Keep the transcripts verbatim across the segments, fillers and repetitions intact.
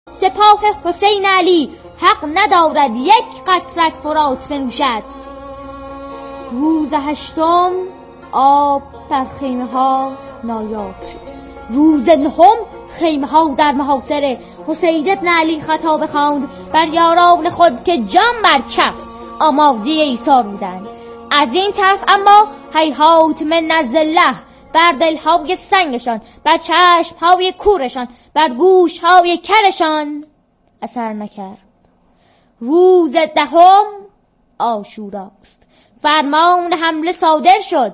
سپاه حسین علی حق ندارد یک قطره از فرات بنوشد. روز هشتم آب در خیمه ها نایاب شد. روز نهم خیمه ها در محاصره. حسین ابن علی خطاب خواند بر یاران خود که جان بر کف آماده ایثار بودند. از این طرف اما هیهات من الله بر دلهای سنگشان، بر چشمهای کورشان، بر گوشهای کرشان اثر نکرد. روز دهم عاشوراست. فرمان حمله صادر شد.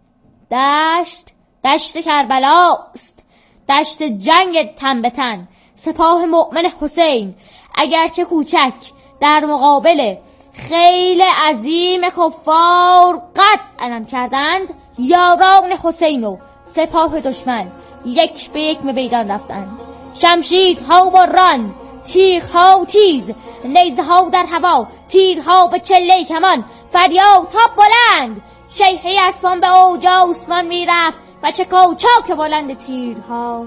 دشت دشت کربلاست، دشت جنگ تن به تن. سپاه مؤمن حسین اگرچه کوچک در مقابل خیل عظیم کفار قد علم کردند، یاران حسین و سپاه دشمن یک به یک به میدان رفتند. شمشیرها بران، تیغها تیز، نیزها در هوا، تیرها به چله کمان، فریادها بلند. شیهه اسبان به اوج آسمان میرفت و چکاچاک بلند تیرها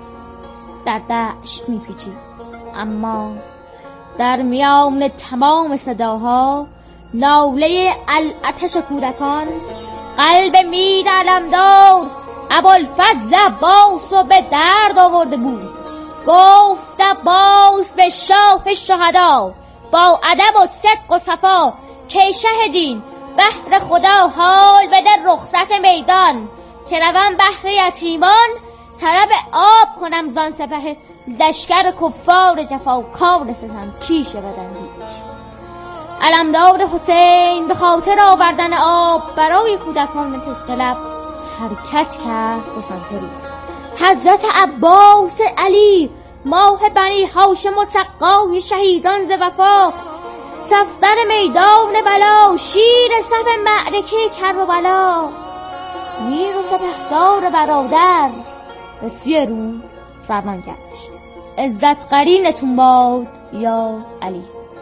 در دشت میپیچید. اما در میان تمام صداها ناله العطش کودکان قلب میر علمدار ابوالفضل عباس رو به درد آورده بود. گفت عباس به شاه شهدا با ادب و صدق و صفا که شهدین بهر خدا حال بده رخصت میدان، که روم بهر یتیمان طلب آب کنم زان سپه لشکر کفار جفاکار ستم کیش بدندیش. علمدار حسین به خاطر آوردن آب برای کودکان تشنه لب حرکت کرد به سمت رو. حضرت عباس علی ماه بنی هاشم و سقای شهیدان ز وفا، صفدر میدان بلا، شیر صف معرکه کربلا، میر و سپهدار برادر به سوی رو فرمان گشت. عزت قرینتون باد یا علی.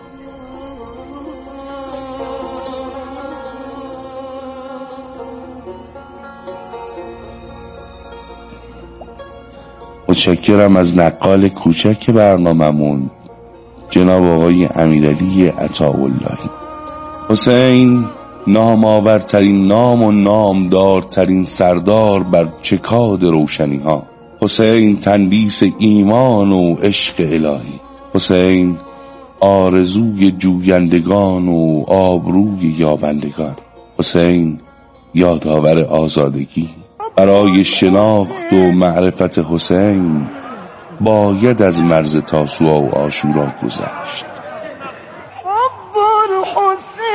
متشکرم از نقال کوچک برناممون جناب آقای امیرعلی عطاءاللهی. حسین نامآورترین نام و نامدارترین سردار بر چکاد روشنی ها. حسین تنبیس ایمان و عشق الهی. حسین آرزوی جویندگان و آبروی یابندگان. حسین یادآور آزادگی. برای شناخت و معرفت حسین باید از مرز تاسوعا و عاشورا گذشت. حب الحسین،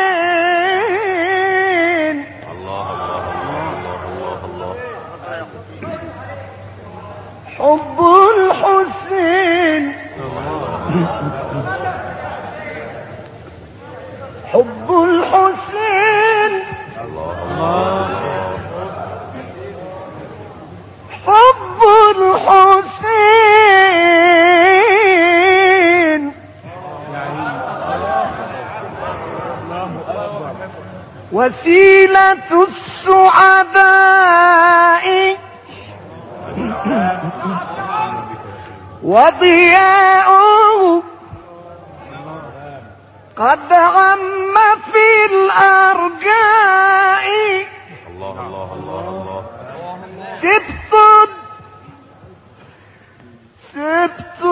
الله الله الله الله، حب الحسین، حب الحسین، الله حب الحسين وسيلة السعداء وضياء قد عم في الأرجاء. الله الله الله الله. سبت سبت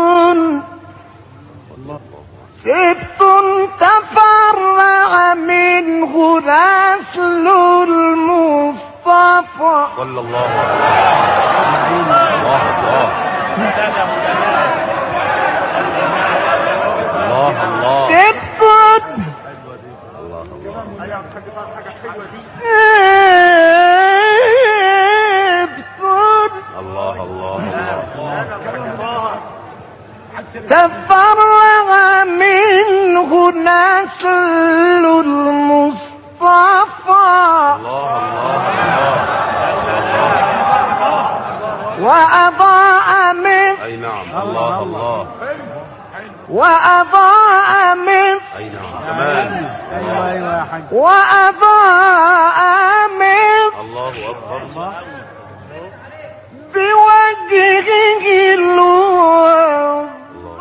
سبت تفرع منه نسل المصطفى صلى الله عليه وسلم. الله الله الله. سبت تفرع منه نسل المصطفى وأضاء مصر. أي نعم. الله الله. وأضاء مصر. أي نعم. كمان. وأضاء مصر. الله أكبر. بوجهه النور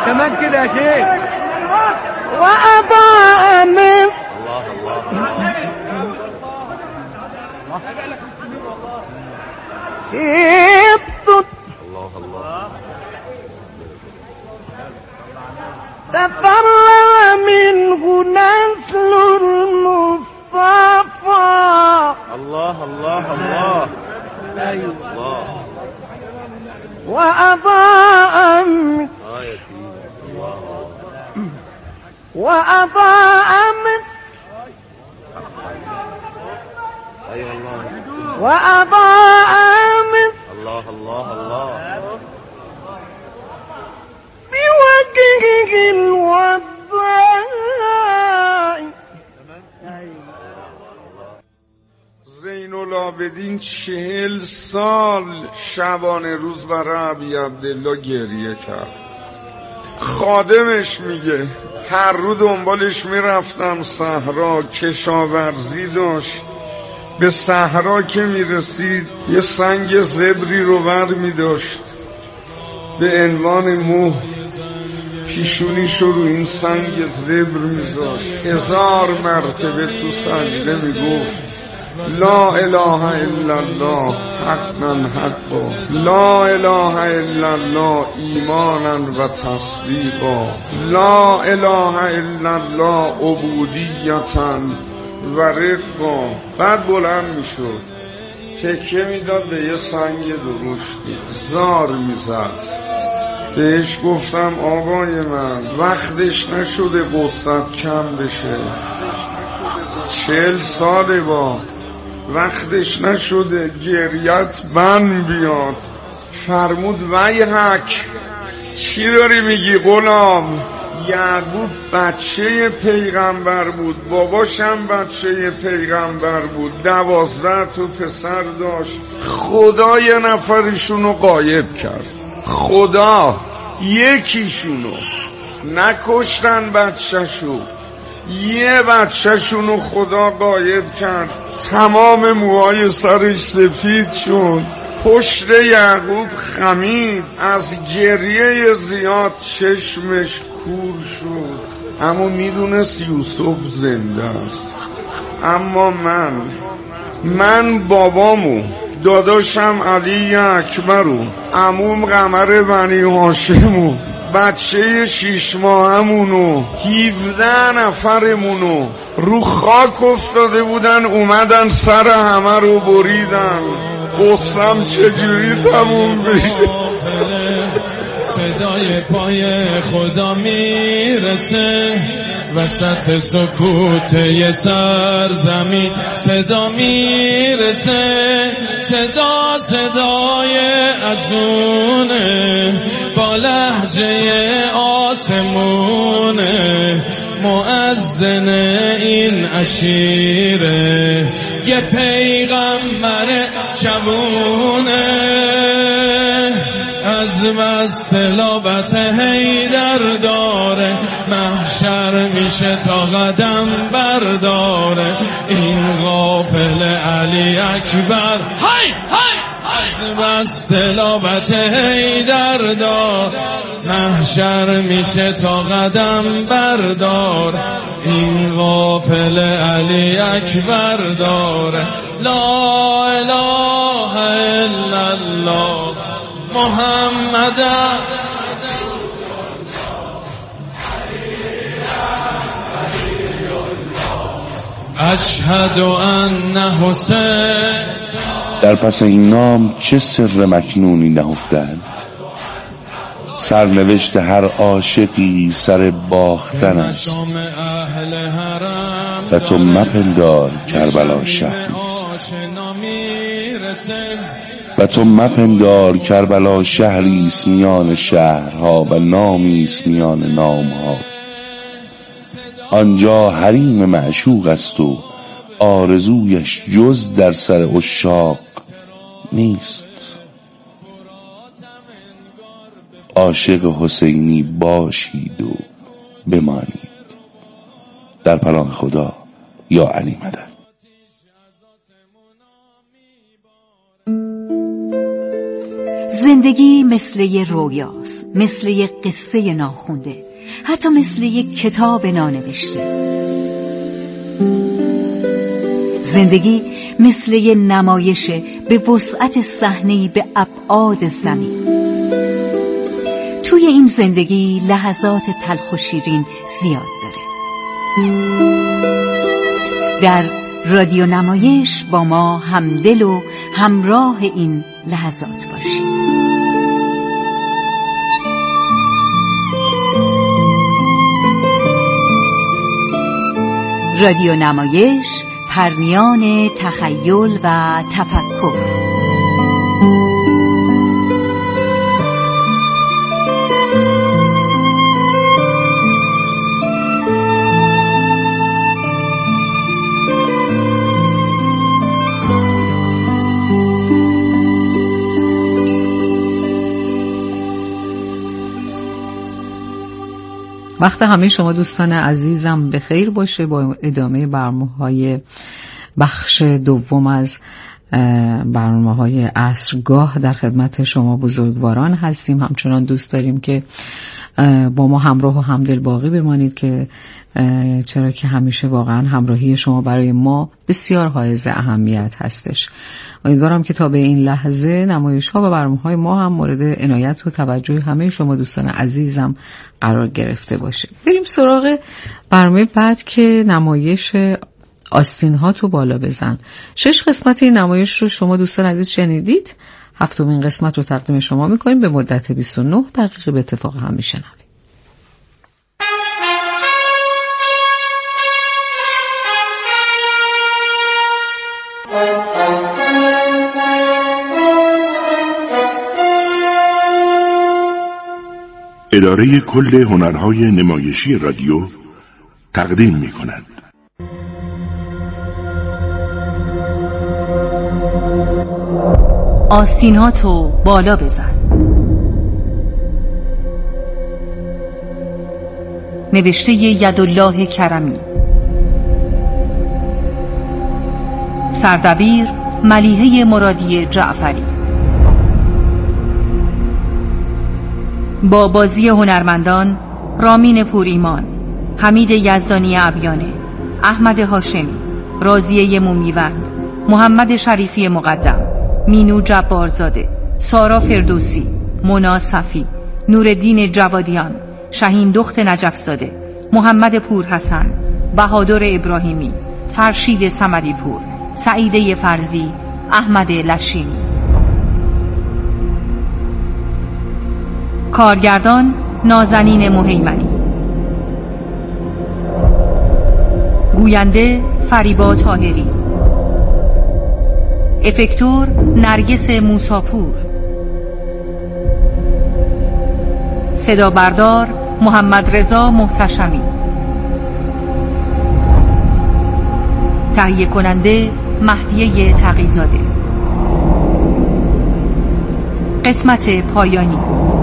كمان كده يا شيخ. وأضاء من الله الله شبط الله الله تفرع منه نسل المصطفى. الله الله الله الله وأضاء من اه يا سيدي الله وأضاء من ايوه الله وأضاء من الله الله الله بوجهه الوضاء. زین العابدین چهل سال شبانه روز برای ابی عبدالله گریه کرد. خادمش میگه هر رو دنبالش میرفتم صحرا، کشاورزی داشت. به صحرا که میرسید یه سنگ زبری رو ور میداشت، به عنوان مهر پیشونیش رو این سنگ زبر میذاشت. هزار مرتبه تو سجده میگفت لا اله الا الله حقا حقا، لا اله الا الله ایمانا و تصدیقا، لا اله الا الله عبودیتا و رقا. بعد بلند میشد تکیه میداد به یه سنگ درشتی، زار میزد. بهش گفتم آقای من وقتش نشده قصت کم بشه، چهل ساله با وقتش نشده گریت بند بیاد. فرمود ویحک چی داری میگی غلام؟ یعقوب بچه پیغمبر بود، باباشم بچه پیغمبر بود، دوازده تا پسر داشت. خدا یه نفرشونو غایب کرد، خدا یکیشونو نکشتن بچهشو، یه بچهشونو خدا غایب کرد. تمام موهای سرش سفید شد، پشت یعقوب خمید، از گریه زیاد چشمش کور شد. اما میدونست یوسف زنده است. اما من من بابامو، داداشم علی اکبرو، عموم قمر بنی هاشمو، بچه شیش ماهمونو، هفده نفرمونو رو خاک افتاده بودن، اومدن سر همه رو بریدن. قصم چجوری تموم بشه؟ صدای پای خدا میرسه وسط سکوت یه سرزمین، صدا میرسه، صدا صدای ازونه با لهجه آسمونه، مؤذن این عشیره یه پیغمبر جوونه. از بس تلاوت حیدر داره محشر میشه تا قدم برداره، این غافل علی اکبر های های. از بس تلاوت حیدر داره محشر میشه تا قدم بردار، این غافل علی اکبر داره. لا اله الا الله محمد اشهد ان حسین. در پس این نام چه سر مکنونی نهفتند؟ سرنوشت هر عاشقی سر باختن است و تو مپندار کربلا شهریست، و تو مپندار کربلا شهریست میان شهرها و نامیست میان نامها. آنجا حریم معشوق است و آرزویش جز در سر عشاق نیست. عاشق حسینی باشید و بمانید. در پناه خدا، یا علی مدد. زندگی مثل یه رویاست. مثل یک قصه ناخونده، حتی مثل یک کتاب نانوشته. زندگی مثل یک نمایش به وسعت صحنه‌ای به ابعاد زمین. توی این زندگی لحظات تلخ و شیرین زیاد داره. در رادیو نمایش با ما همدل و همراه این لحظات باشید. رادیو نمایش، پرمیان تخیل و تفکر. وقت همه شما دوستان عزیزم به خیر باشه. با ادامه برنامه‌های بخش دوم از برنامه‌های عصرگاه در خدمت شما بزرگواران هستیم. همچنان دوست داریم که با ما همراه و همدل باقی بمانید، که چرا که همیشه واقعا همراهی شما برای ما بسیار حائز اهمیت هستش. امیدوارم که تا به این لحظه نمایش‌ها و برنامه‌های ما هم مورد عنایت و توجه همه شما دوستان عزیزم قرار گرفته باشه. بریم سراغ برنامه بعد که نمایش آستین ها تو بالا بزن. شش قسمت این نمایش رو شما دوستان عزیز شنیدید. هفتمین قسمت رو تقدیم شما می‌کنیم به مدت بیست و نه دقیقه به اتفاق هم میشنویم. اداره کل هنرهای نمایشی رادیو تقدیم می کند. آستین‌هاتو بالا بزن. نوشته یدالله کرمی. سردبیر ملیحه مرادی جعفری. با بازی هنرمندان رامین پوریمان، حمید یزدانی عبیانه، احمد هاشمی، راضیه مومیوند، محمد شریفی مقدم، مینو جبارزاده، سارا فردوسی، مونا صفی، نورالدین جوادیان، شهین دخت نجفزاده، محمد پورحسن، بهادر ابراهیمی، فرشید صمدی پور، سعیده فرزی، احمد لشینی. کارگردان نازنین مهیمنی. گوینده فریبا طاهری. افکتور نرگس موساپور. صدا بردار محمد رضا محتشمی. تهیه کننده مهدیه تقی‌زاده. قسمت پایانی.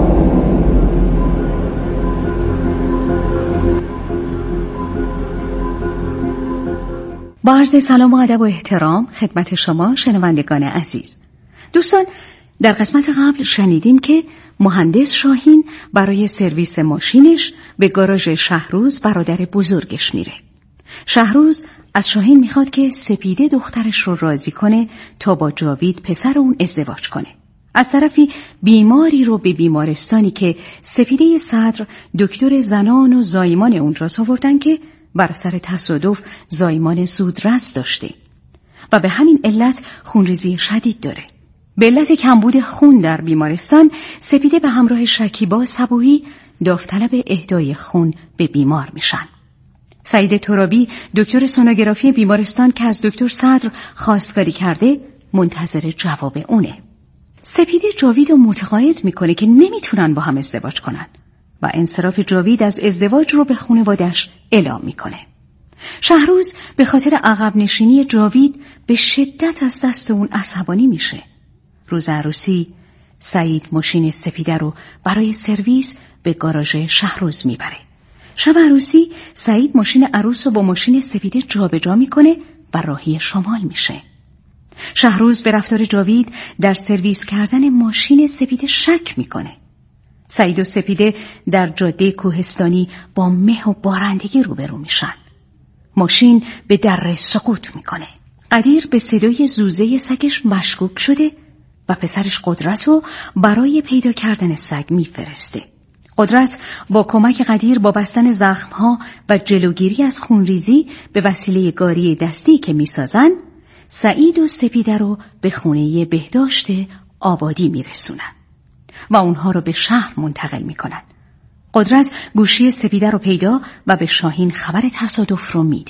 با عرض سلام و ادب و احترام خدمت شما شنوندگان عزیز. دوستان، در قسمت قبل شنیدیم که مهندس شاهین برای سرویس ماشینش به گاراژ شهروز برادر بزرگش میره. شهروز از شاهین میخواد که سپیده دخترش رو راضی کنه تا با جاوید پسر اون ازدواج کنه. از طرفی بیماری رو به بیمارستانی که سپیده صدر دکتر زنان و زایمان اونجا آوردن که بر اثر تصادف زایمان زودرس داشته و به همین علت خونریزی شدید داره. به علت کمبود خون در بیمارستان، سپیده به همراه شکیبا صبوحی داوطلب اهدای خون به بیمار میشن. سعید ترابی دکتر سونوگرافی بیمارستان که از دکتر صدر خواستگاری کرده منتظر جواب اونه. سپیده جاوید رو متقاعد میکنه که نمیتونن با هم ازدواج کنن و انصراف جاوید از ازدواج رو به خانواده‌اش اعلام میکنه. شهروز به خاطر عقب نشینی جاوید به شدت از دست اون عصبانی میشه. روز عروسی سعید ماشین سپیده رو برای سرویس به گاراژ شهروز میبره. شب عروسی سعید ماشین عروس رو با ماشین سپیده جابجا میکنه و راهی شمال میشه. شهروز به رفتار جاوید در سرویس کردن ماشین سپیده شک میکنه. سعید و سپیده در جاده کوهستانی با مه و بارندگی روبرو میشن. ماشین به دره سقوط میکنه. قدیر به صدای زوزه سگش مشکوک شده و پسرش قدرت رو برای پیدا کردن سگ میفرسته. قدرت با کمک قدیر با بستن زخمها و جلوگیری از خونریزی به وسیله گاری دستی که میسازن، سعید و سپیده رو به خونه بهداشت آبادی میرسونن و اونها رو به شهر منتقل میکنن. قدرت گوشی سپیده رو پیدا و به شاهین خبر تصادف رو میده.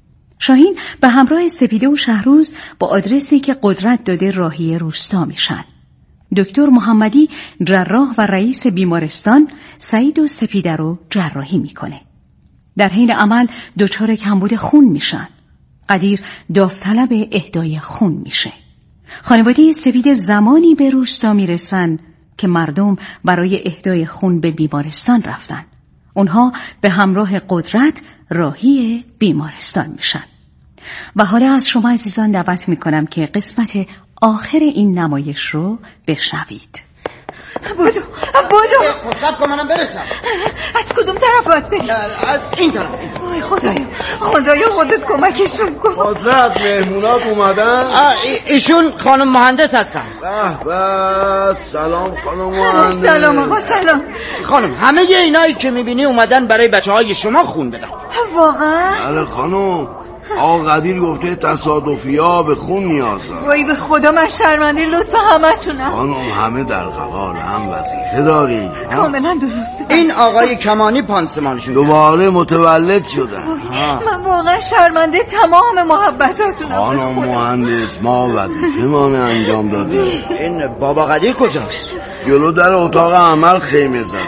شاهین به همراه سپیده و شهروز با آدرسی که قدرت داده راهی روستا میشن. دکتر محمدی جراح و رئیس بیمارستان سعید و سپیده رو جراحی میکنه. در حین عمل دچار کمبود خون میشن. قدیر داوطلب اهدای خون میشه. خانواده سپیده زمانی به روستا میرسن که مردم برای اهدای خون به بیمارستان رفتن. اونها به همراه قدرت راهی بیمارستان میشن. و حالا از شما عزیزان دعوت میکنم که قسمت آخر این نمایش رو بشنوید. بودو بودو خب سب کن منم برسم. از کدوم طرف باید بریم؟ از این طرف. وای خدایا خدایا خودت کمکشون کن. قدرت مهمونات اومدن؟ ایشون خانم مهندس هستن. به به سلام خانم مهندس. سلام آقا سلام. خانم همه اینایی که میبینی اومدن برای بچه های شما خون بدن. واقعا؟ بله خانم. آقا قدیر گفته تصادفی ها به خون نیاز دارن. وای به خدا من شرمنده لطف همه تونم. خانم همه در قبال هم وظیفه داریم. کاملا درسته. این آقای کمانی پانسمانشون دوباره متولد شدن. من واقعا شرمنده تمام محبتاتونم. خانم مهندس ما وظیفه ما انجام دادیم. این بابا قدیر کجاست؟ جلو در اتاق عمل خیمه زده.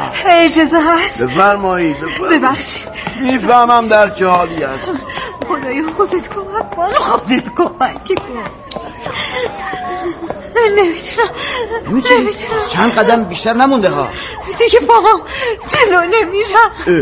اجازه هست؟ بفرمایید. ببخشید. میفهمم در چه حالی هست. خدای خودت کمک کن. خودت کمک کن. نمیتونم نمیتونم. چند قدم بیشتر نمونده ها. دیگه پاهم جلو نمیرم.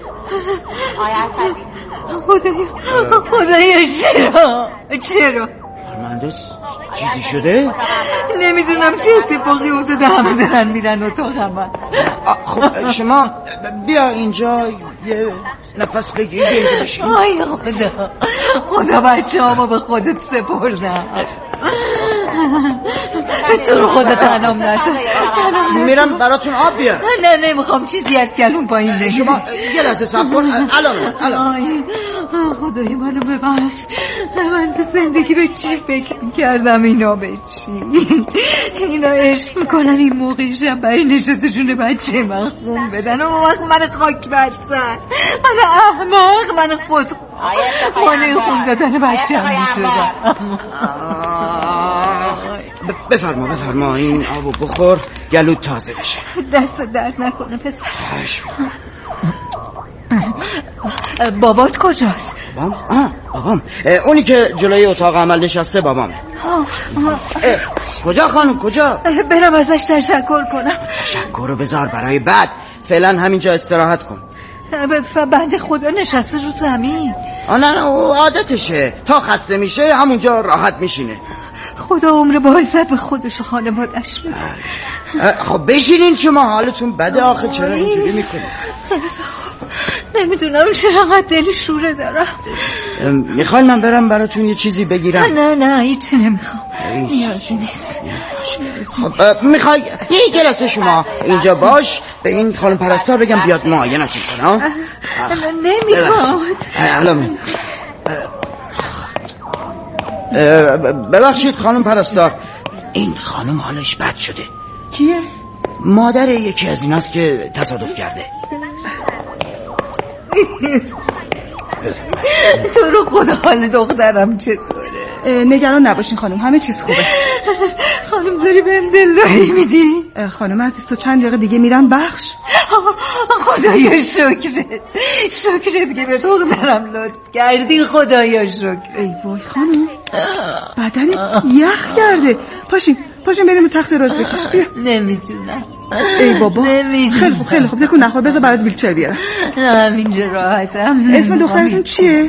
خدایا خدایا چرا چرا مهندس چیزی شده؟ نمیدونم چه اتفاقی افتاده. همه دارن میرن اتاق عمل. خب شما بیا اینجا یه نفس بگیر. بیا اینجا بشین. آی خدا خدا بچه همو به خودت سپردم. تو رو خدا تنم نزن. میرم براتون آب بیار. نه نمیخوام چیزی از کلون پایین نگیره. شما یه لحظه صبر کن. الان الان خدای منو ببخش. من تو زندگی به چی فکر میکردم اینا به چی اینا عشق میکنن این موقع شب برای نجات جون بچه من خون بدن. اون وقت من خاک برسن. من احمق من خود خانه خون دادن بچه هم میشدم. بفرما بفرما این آبو بخور گلوت تازه بشه. دست درد نکنه پسر. بابات کجاست؟ بابام؟ آه بابام اونی که جلوی اتاق عمل نشسته بابام. کجا خانم کجا؟ برم ازش تشکر کنم. تشکر رو بذار برای بعد. فعلا همینجا استراحت کن. بنده خدا نشسته رو زمین. آه نه نه او عادتشه. تا خسته میشه همونجا راحت میشینه. خدا عمر با عزت به خودش و خانوادش میده. خب بشینین شما حالتون بده آخه. چرا اینجوری میکنی؟ نمیدونم چرا قد دل شوره دارم. میخواین من برم براتون یه چیزی بگیرم؟ نه نه هیچی نمیخوام. نیازی نیست. خب میخوای یه جلسه شما اینجا باش به این خانم پرستار بگم بیاد معاینتون کنه. نمیخوام. الان ببخشید خانم پرستار این خانم حالش بد شده. کیه؟ مادر یکی از ایناست که تصادف کرده. تو رو خدا حال دخترم چطوره؟ نگران نباشین خانم همه چیز خوبه. خانم داری بهم دلداری میدی؟ خانم عزیز تو چند دقیقه دیگه میرن بخش. خدایا شکرت شکرت که به دخترم لطف کردی. خدایا شکر. ای وای خانم بدنت یخ کرده. پاشین پاشین بریم تخت راز بکش. بیا. نمیتونم. ای بابا خیلی خوب خیلی خوب دکو نخور. بذار برات ویلچر بیارم. نه همینجا راحتم. اسم دخترتون چیه؟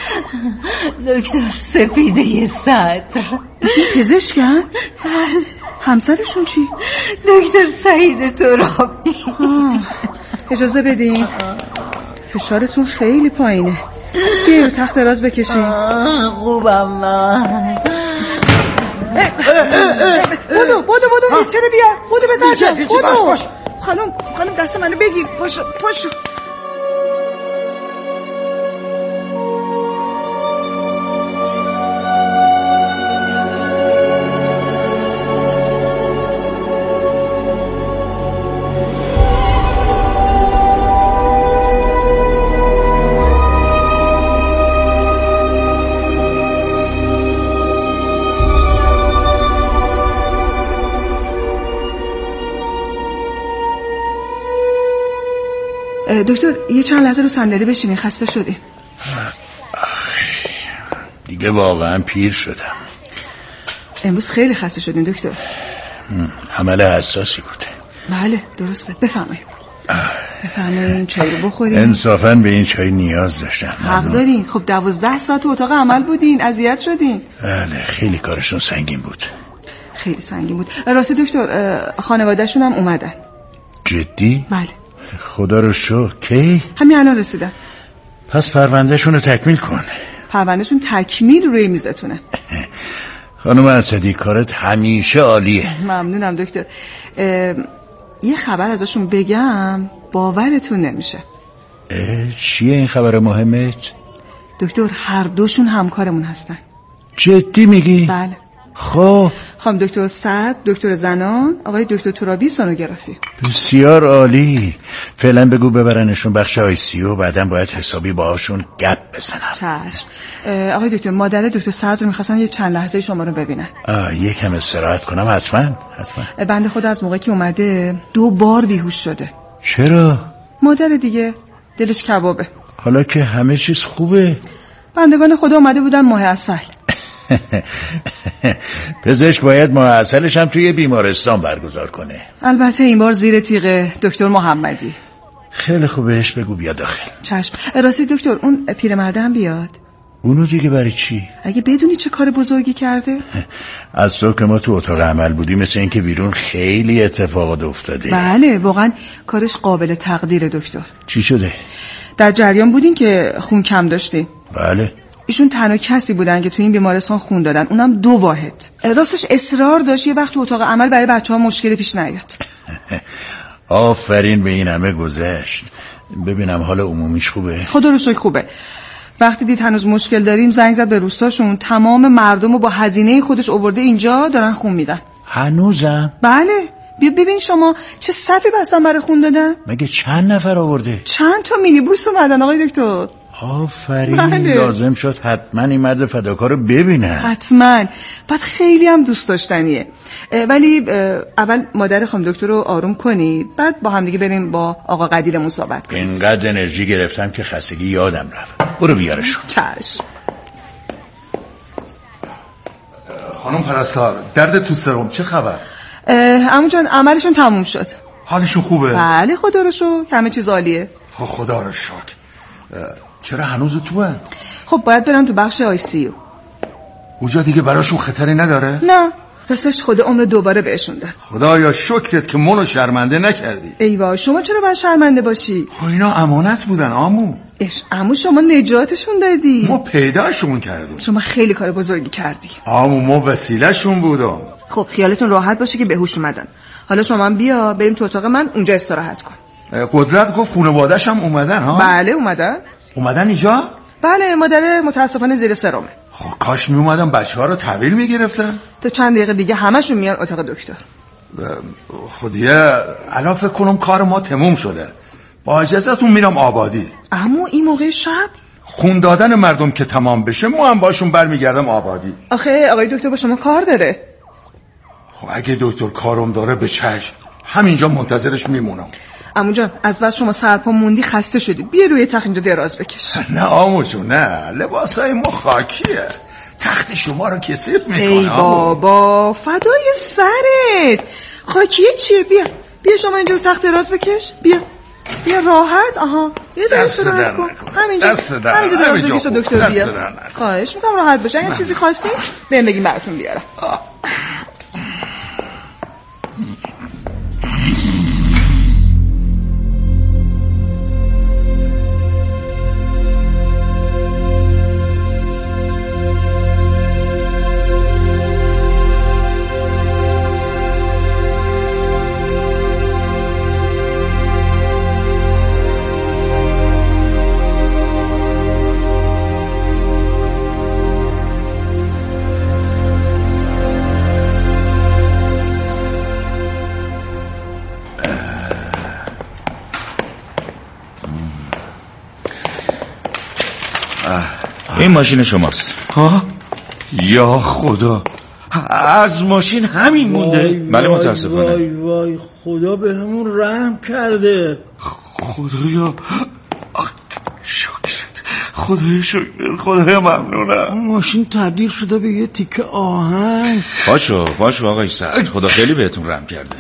دکتر سپیده صدر. ایشون پزشکن؟ همسرشون چی؟ دکتر سعید ترابی. اجازه بدین. فشارتون خیلی پایینه. بیاین رو تخت دراز بکشین. خوبم من. بودو بودو بودو چرا بیا بودو بزن بودو. خانم خانم دست منو بگیر. پاشو پاشو. دکتر یه چند لحظه رو صندلی بشینین، خسته شدین. دیگه واقعا پیر شدم. امروز خیلی خسته شدین دکتر. عمل حساسی بوده. بله درسته. بفرمایید بفرمایید چای رو بخورین. انصافا به این چای نیاز داشتم. حق دارین. خب دوازده ساعت تو اتاق عمل بودین، اذیت شدین. بله خیلی کارشون سنگین بود. خیلی سنگین بود. راستی دکتر خانواده‌شون هم اومدن. جدی؟ بله. خدا رو شکر. کی؟ همین الان رسیدن. پس پروندهشون رو تکمیل کن. پروندهشون تکمیل روی میزتونه. خانم اسدی کارت همیشه عالیه. ممنونم دکتر. یه خبر ازشون بگم باورتون نمیشه. چیه این خبر مهمت؟ دکتر هر دوشون همکارمون هستن. جدی میگی؟ بله. خب خانم دکتر سعد دکتر زنان، آقای دکتر ترابی سونوگرافی. بسیار عالی. فعلا بگو ببرنشون بخش آی سی او، بعداً باید حسابی باهاشون گپ بزنم. چشم. آقای دکتر مادر دکتر سعد رو می‌خواستن یه چند لحظه شما رو ببینن. آه یکم استراحت کنم. حتما حتما. بنده خدا از موقعی که اومده دو بار بیهوش شده. چرا؟ مادر دیگه دلش کبابه. حالا که همه چیز خوبه. بندگان خدا اومده بودن ماه عسل. پزشک باید ماه عسلش هم توی بیمارستان برگزار کنه. البته این بار زیر تیغ دکتر محمدی. خیلی خوبهش بگو بیا داخل. چشم. راستی دکتر اون پیرمرده هم بیاد. اونو دیگه برای چی؟ اگه بدونی چه کار بزرگی کرده؟ از صبح که ما تو اتاق عمل بودیم مثل این که بیرون خیلی اتفاقات افتاده. بله واقعا کارش قابل تقدیر دکتر. چی شده؟ در جریان بودین که خون کم داشتین؟ بله. ایشون تنها کسی بودن که تو این بیمارستان خون دادن، اونم دو واحد. راستش اصرار داشت یه وقت تو اتاق عمل برای بچه‌ها مشکلی پیش نیاد. آفرین به این همه گذشت. ببینم حال عمومیش خوبه؟ خدا رو شکر خوبه. وقتی دید هنوز مشکل داریم زنگ زد به روستاشون، تمام مردم رو با هزینه خودش آورده اینجا دارن خون میدن. هنوزم؟ بله. بیا ببین شما چه صفی بستن برای خون دادن. مگه چند نفر آورده؟ چند تا مینی بوس اومدن آقای دکتر. آفرین. بله. لازم شد حتما این مرد فداکار رو ببینن. حتما. بعد خیلی هم دوست داشتنیه. ولی اول مادر خانم دکتر رو آروم کنید، بعد با هم دیگه بریم با آقا قدیرمون صحبت کنیم. اینقدر انرژی گرفتم که خستگی یادم رفت. برو بیارشون. چشم. خانم پرستار درد تو سرم چه خبر؟ عمو جان عملشون تموم شد. حالشون خوبه؟ بله خدا رو شکر همه چیز عالیه. خب خدا رو شکر. چرا هنوز تو هن؟ خب باید برن تو بخش آی سی او. اونجا دیگه براشون خطری نداره؟ نه راستش خدا عمر دوباره بهشون داد. خدایا شکرت که منو شرمنده نکردی. ای وای شما چرا باید شرمنده باشی؟ خب اینا امانت بودن عمو. اش عمو شما نجاتشون دادی. ما پیداشون کردیم. شما خیلی کار بزرگی کردی. عمو ما وسیله‌شون بودم. خب خیالتون راحت باشه که به هوش اومدن. حالا شما هم بیا بریم تو اتاق من اونجا استراحت کن. قدرت گفت خانواده‌اش هم اومدن ها؟ بله اومدن. اومدن اینجا؟ بله مادر متاسفانه زیر سرمه. خب کاش می اومدن بچه‌ها رو تحویل میگرفتن. تا چند دقیقه دیگه همشون میان اتاق دکتر. خودیه الان فکر کنم کار ما تموم شده. با اجازهتون میرم آبادی. اما این موقع شب خون دادن مردم که تمام بشه ما هم باشون برمیگردم آبادی. آخه آقای دکتر با شما کار داره. خب اگه دکتر کارم داره به چشم همینجا منتظرش میمونم. عمو جان از بس شما سرپا موندی خسته شدی، بیا روی تخت اینجا دراز بکش. نه عمو جون نه، لباسای ما خاکیه، تخت شما رو کثیف میکنه. ای بابا فدای سرت، خاکیه چیه؟ بیا بیا شما اینجا رو تخت دراز بکش، بیا بیا راحت. آها یه دست راحت کن همینجا، همینجا دراز بکش تا دکتر بیا. خواهش میکنم راحت باشه، اگه چیزی خواستی بهم بگین براتون بیارم. این ماشین شماست. ها؟ یا خدا، از ماشین همین مونده؟ بله متاسفانه. وای وای خدا به همون رحم کرده. خدایا شکرت، خدایا شکرت، خدایا ممنونم. ماشین تبدیل شده به یه تیکه آهن. باشو باشو آقای سعد، خدا خیلی بهتون رحم کرده.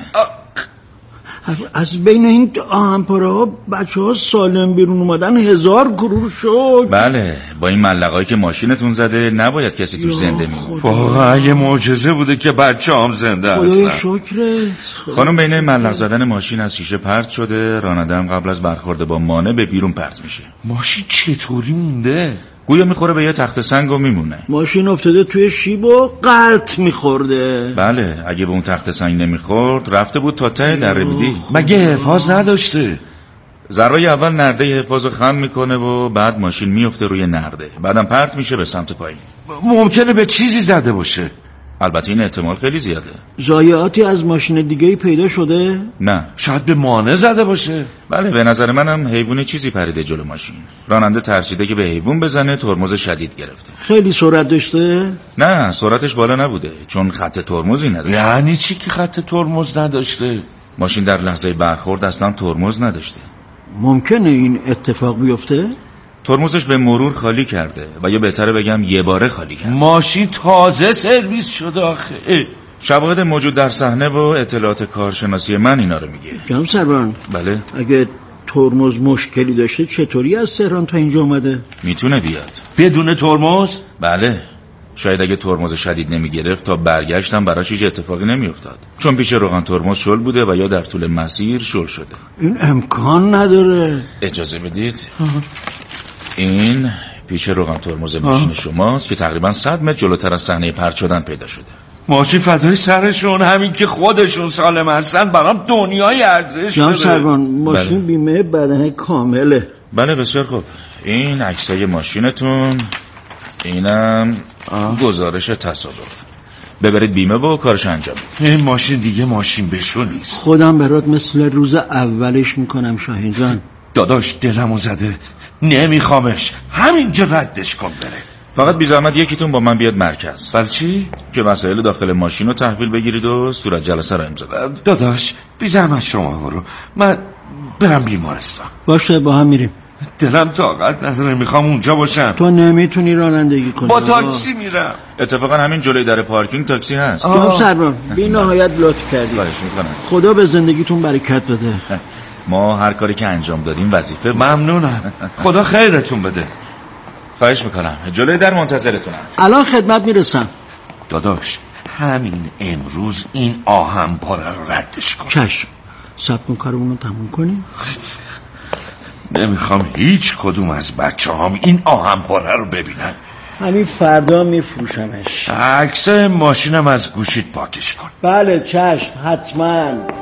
از, از بین این آهنپاره ها بچه ها سالم بیرون اومدن هزار گرور شد. بله با این ملقایی که ماشینتون زده نباید کسی توش زنده میمونه. واقعا یه معجزه بوده که بچه هم زنده هستن. خدای شکرت. خانم بین ملق زدن ماشین از شیشه پرت شده، راننده هم قبل از برخورد با مانع به بیرون پرت میشه. ماشین چطوری مونده؟ گویا میخوره به یه تخت سنگ و میمونه. ماشین افتاده توی شیب و قلط میخورده. بله اگه به اون تخت سنگ نمیخورد رفته بود تا ته دره بیدی. مگه حفاظ نداشته؟ ضربه اول نرده حفاظو خم میکنه و بعد ماشین میفته روی نرده، بعدم پرت میشه به سمت پایین. ممکنه به چیزی زده باشه. البته این احتمال خیلی زیاده. ضایعاتی از ماشین دیگه‌ای پیدا شده؟ نه. شاید به مانع زده باشه. بله به نظر منم حیوان چیزی پریده جلو ماشین. راننده ترسیده که به حیوان بزنه، ترمز شدید گرفته. خیلی سرعت داشته؟ نه سرعتش بالا نبوده چون خط ترمزی نداشته. یعنی چی که خط ترمز نداشته؟ ماشین در لحظه برخورد اصلا ترمز نداشته. ممکنه این اتفاق بیفته؟ ترمزش به مرور خالی کرده و یا بهتره بگم یه باره خالی کرده. ماشین تازه سرویس شده آخه. شواهد موجود در صحنه و اطلاعات کارشناسی من اینا رو میگه. جناب سروان. بله. اگه ترمز مشکلی داشته چطوری از تهران تا اینجا اومده؟ میتونه بیاد بدون ترمز؟ بله. شاید اگه ترمز شدید نمیگرفت تا برگشتم براش هیچ اتفاقی نمیافتاد، چون پیش روغن ترمز شل بوده و یا در طول مسیر شل شده. این امکان نداره. اجازه بدید. این پیش روغن ترمز ماشین شماست که تقریبا صد متر جلوتر از صحنه پرت شدن پیدا شده. ماشین فدای سرشون، همین که خودشون سالم هستن برام دنیای ارزش داره. جناب سروان ماشین بله. بیمه بدنه کامله. بله بسیار خوب. این عکسای ماشینتون، اینم گزارش تصادف. ببرید بیمه و کارش انجام بدید. این ماشین دیگه ماشین بشو نیست. خودم برات مثل روز اولش میکنم شاهین جان. داداش دلمو زده، نمیخوامش، همینجا ردش کن بره. فقط بی زحمت یکیتون با من بیاد مرکز. برای چی؟ که وسایل داخل ماشین رو تحویل بگیرید و صورت جلسه رو امضا کنید. داداش بی زحمت شما برو، من برم بیمارستان. باشه با هم میریم. دلم طاقت نداره، میخوام اونجا باشم. تو نمیتونی رانندگی کنی. با تاکسی میرم. اتفاقا همین جلوی در پارکینگ تاکسی هست. جناب سروان بی نهایت لطف کردی. خواهش میکنم. خدا به زندگیتون برکت بده. ما هر کاری که انجام دادیم وظیفه. ممنونم. خدا خیرتون بده. خواهش میکنم. جلوی در منتظرتونم. الان خدمت میرسم. داداش همین امروز این آهن پاره رو ردش کن. چشم. صبر کن کارمون رو تموم کنیم. نمیخوام هیچ کدوم از بچه هم این آهن پاره رو ببینن. همین فردا میفروشمش. عکس ماشینم از گوشیت پاکش کن. بله چشم حتما.